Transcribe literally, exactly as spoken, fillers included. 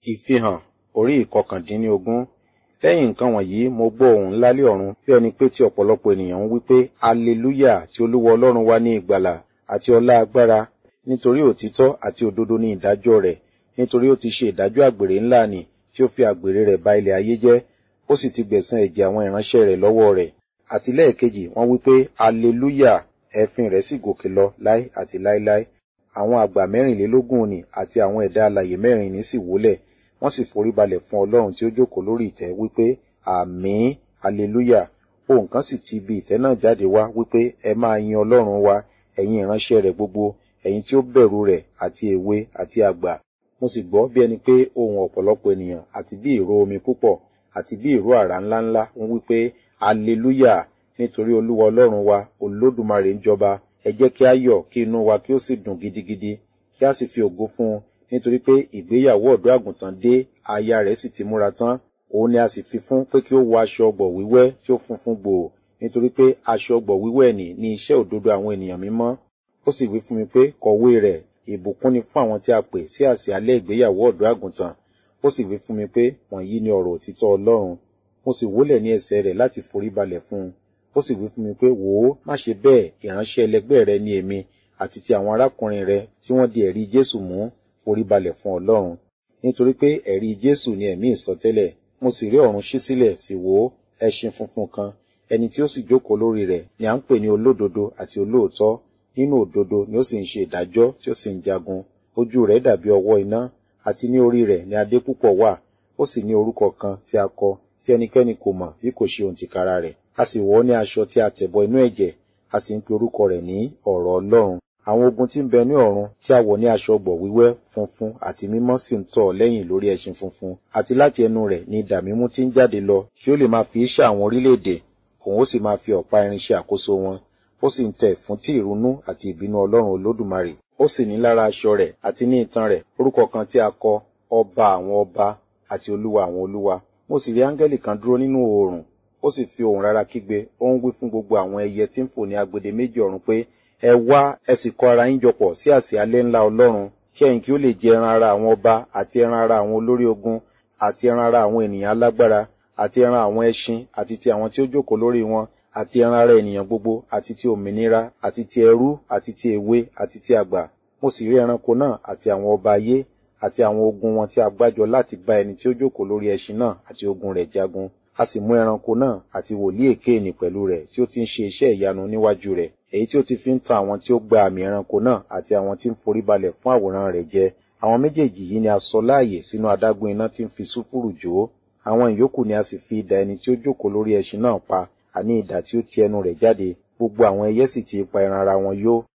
Ìfihàn orí ìkọkàndínlógún. Lẹ́yìn nǹkan wọ̀nyí mo gbọ́ ohùn ńlá lé ọ̀run bí ẹni pé tí ọ̀pọ̀lọpọ̀ ènìyàn ń wí pé, Aleluya, tí Olúwa Ọlọ́run wa ní ìgbàlà àti ọlá agbára, nítorí òtítọ́ àti òdodo ní ìdájọ́ rẹ̀, nítorí ó ti ṣe ìdájọ́ àgbèrè ńlá nì tí ó fi àgbèrè rẹ̀ ba ilẹ̀ ayé jẹ́, ó sì ti gbẹ̀san ẹ̀jẹ̀ àwọn ìránṣẹ́ rẹ̀ lọ́wọ́ rẹ̀. Àti lẹ́ẹ̀kejì wọ́n wí pé, Aleluya, ẹ̀fin rẹ̀ sì gòkè lọ láé àti láéláé. Àwọn àgbà mẹ́rìnlélógún nì àti àwọn ẹ̀dá alààyè mẹ́rin ní sì wólẹ̀, wọ́n sì foríbalẹ̀ fún Ọlọ́run tí ó jókòó lórí ìtẹ́ wípé, Àmín, Aleluya. Ohùn kan sì ti ibi ìtẹ́ náà jáde wá wípé, ẹ máa yin Ọlọ́run wa, ẹ̀yin ìránṣẹ́ rẹ̀ gbogbo, ẹ̀yin tí ó bẹ̀rù rẹ̀ àti èwe àti àgbà. Mo sì gbọ́ bí ẹni pé ohùn ọ̀pọ̀lọpọ̀ ènìyàn àti bí ìró omi púpọ̀ àti bí ìró àrá ńláńlá ń wípé, Aleluya, nítorí Olúwa Ọlọ́run wa, Olódùmarè ń jọba. Ẹ jẹ́ kí a yọ̀, kí inú wa kí ó sì dùn gidigidi, kí a sì fi ògo fún un, nítorí pé ìgbéyàwó ọ̀dọ́ àgùntàn dé, aya rẹ̀ sì ti múra tán. Òun ni a sì fi fún pé kí ó wọ aṣọ ọ̀gbọ̀ wíwẹ́ tí ó funfun gbòò, nítorí pé aṣọ ọ̀gbọ̀ wíwẹ́ nì ní iṣẹ́ òdodo àwọn ènìyàn mímọ́. Ó sì wí fún mi pé, kọ̀wé rẹ̀, ìbùkún ni fún àwọn tí a pè sí àsè alẹ́ ìgbéyàwó ọ̀dọ́ àgùntàn. Ó sì wí fún mi pé, wọ̀nyí ni ọ̀rọ̀ òtítọ́ Ọlọ́run. Mo sì wólẹ̀ ní ẹsẹ̀ rẹ̀ láti foríbalẹ̀ fún un. Ó sì wí fún mi pé, wò ó, má ṣe bẹ́ẹ̀, ìránṣẹ́ ẹlẹgbẹ́ rẹ ni èmi, àti ti àwọn arákùnrin rẹ tí wọ́n di ẹ̀rí Jésù mú, foríbalẹ̀ fún Ọlọ́run. Nítorí pé ẹ̀rí Jésù ni ẹ̀mí ìsọtẹ́lẹ̀. Mo sì rí ọ̀run ṣí sílẹ̀, sì wò ó, ẹṣin funfun kan, ẹni tí ó sì jókòó lórí rẹ̀ ni à ń pè ní olódodo àti olóòótọ́. Nínú òdodo ni ó sì ń ṣe ìdájọ́ tí ó sì ń jagun. Ojú rẹ̀ dàbí ọwọ́ iná, àti ní orí rẹ̀ ni adé púpọ̀ wà. Ó sì ní orúkọ kan tí a kọ, tí ẹnikẹ́ni kò mọ̀ bí kò ṣe òǹtìkára rẹ̀. A sì wọ̀ ọ́ ní aṣọ tí a tẹ̀bọ inú ẹ̀jẹ̀, a sì ń pe orúkọ rẹ̀ ní ọ̀rọ̀ Ọlọ́run. Àwọn ogun tí ń bẹ ní ọ̀run tí a wọ̀ ní aṣọ ọ̀gbọ̀ wíwẹ́ funfun àti mímọ́ sì ń tọ̀ lẹ́yìn lórí ẹṣin funfun. Àti láti ẹnu rẹ̀ ni idà mímú tí ń jáde lọ, tí ó lè máa fi ṣá àwọn orílẹ̀-èdè, òun ó sì máa fi ọ̀pá irin ṣe àkóso wọn. Ó sì ń tẹ̀ fún tí ìrunú àti ìbínú Ọlọ́run Olódùmarè. Ó sì ní lára aṣọ rẹ̀ àti ní itan rẹ̀ orúkọ kan tí a kọ, Ọba àwọn ọba àti Olúwa àwọn olúwa. Mo sì rí áńgẹ́lì kan dúró nínú oòrùn. Ó sì fi ohùn rara kígbe, ó ń wí fún gbogbo àwọn ẹyẹ tí ń fò ní agbede méjì ọ̀run pé, ẹ wá, ẹ sì kó ara yín jọpọ̀ sí àsè alẹ́ ńlá Ọlọ́run, kí ẹ̀yin kí ó lè jẹ ẹran ara àwọn ọba àti ẹran ara àwọn olórí ogun àti ẹran ara àwọn ènìyàn alágbára àti ẹran àwọn ẹṣin àti ti àwọn tí ó jókòó lórí wọn àti ẹran ara ènìyàn gbogbo àti ti òmìnira àti ti ẹrú àti ti èwe àti ti àgbà. Mo sì rí ẹranko náà àti àwọn ọba ayé àti àwọn ogun wọn tí a gbájọ láti bá ẹni tí ó jókòó lórí ẹṣin náà àti ogun rẹ̀ jagun. A sì mú ẹranko náà àti wòlíì èké nì pẹ̀lú rẹ̀ tí ó ti ń ṣe iṣẹ́ ìyanu níwájú rẹ̀, èyí tí ó ti fi ń tan àwọn tí ó gba àmì ẹranko náà àti àwọn tí ń foríbalẹ̀ fún àwòrán rẹ̀ jẹ. Àwọn méjèèjì yìí ni a sọ láàyè sínú adágún iná tí ń fi sulfuru jó. Àwọn ìyókù ni a sì fi idà ẹni tí ó jókòó lórí ẹṣin náà pa, àní idà tí ó ti ẹnu rẹ̀ jáde. Gbogbo àwọn ẹyẹ sì ti pa ẹran ara wọn yó.